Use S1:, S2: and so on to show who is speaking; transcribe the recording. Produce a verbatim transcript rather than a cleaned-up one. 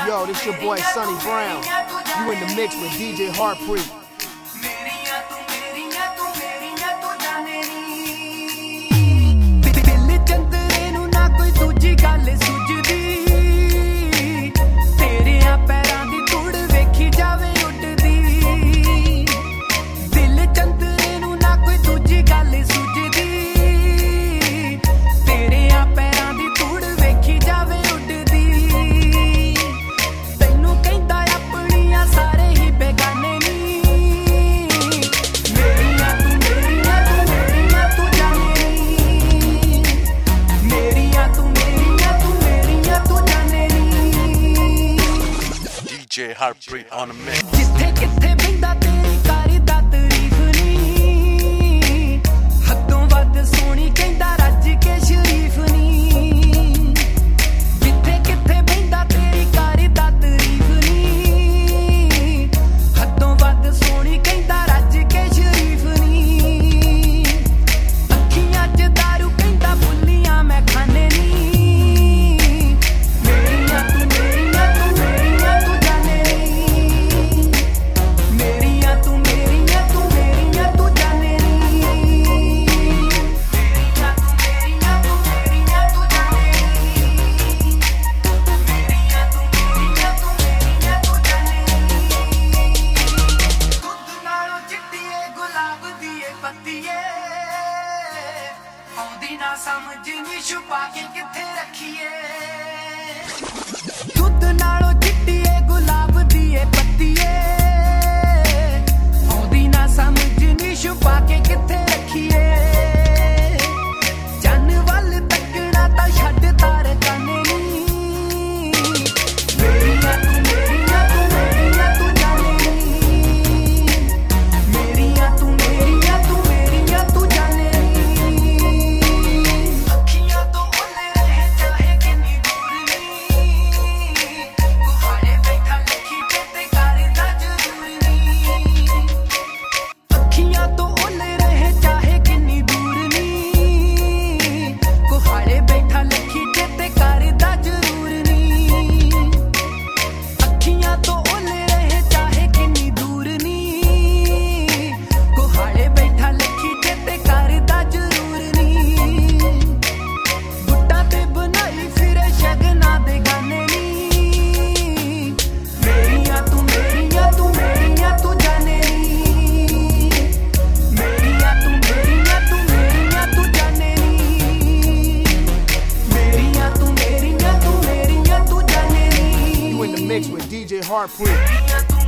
S1: Yo, this your boy Sonny Brown. You in the mix with D J Harpreet.
S2: D J Harpreet on the mix.
S3: ਜਿੱਥੇ ਕਿੱਥੇ ਬਿੰਦਾ ਤੇਰੀ ਕਰਦਾ ਤਾਰੀਫ ਨੀ ਹੱਦੋਂ ਵੱਧ ਸੋਹਣੀ ਕਹਿੰਦਾ ਰੱਜ ਕੇ ਸ਼ਰੀਫ ਨੀ ਜਿੱਥੇ ਕਿੱਥੇ ਬਿੰਦਾ ਤੇਰੀ ਕਰਦਾ ਤਾਰੀਫ ਨੀ ਹੱਦੋਂ ਵੱਧ ਸੋਹਣੀ ਕਹਿੰਦਾ ਰੱਜ ਕੇ ਸ਼ਰੀਫ ਨੀ ਅੱਖੀਆਂ 'ਚ ਦਾਰੂ ਕਹਿੰਦਾ ਬੁੱਲੀਆਂ ਮੈਂ ਖਾਣੇ ਨੀ ਆਉਂਦੀ ਨਾ ਸਮਝ ਨੀ ਛੁਪਾ ਕੇ ਕਿੱਥੇ ਰੱਖੀਏ ਦੁੱਧ ਨਾਲੋਂ ਚਿੱਟੀ ਏ ਗੁਲਾਬ ਦੀ ਏ ਪੱਤੀ ਏ ਆਉਂਦੀ ਨਾ ਸਮਝ ਨੀ ਛੁਪਾ ਕੇ ਕਿੱਥੇ ਰੱਖੀਏ ਜਨ ਵੱਲ ਤੱਕਣਾ ਤਾਂ ਛੱਡ ਤਾਰ ਕਾਨੇ ਨੀ ਮੇਰੀਆਂ ਤੂੰ ਮੇਰੀਆਂ ਤੂੰ ਮੇਰੀਆਂ ਤੂੰ ਜਾਣੇ ਨੀ ਮੇਰੀਆਂ ਤੂੰ ਮੇਰੀਆਂ ਤੂੰ ਮੇਰੀਆਂ ਤੂੰ ਜਾਣੇ
S1: Mixed with D J Harpreet.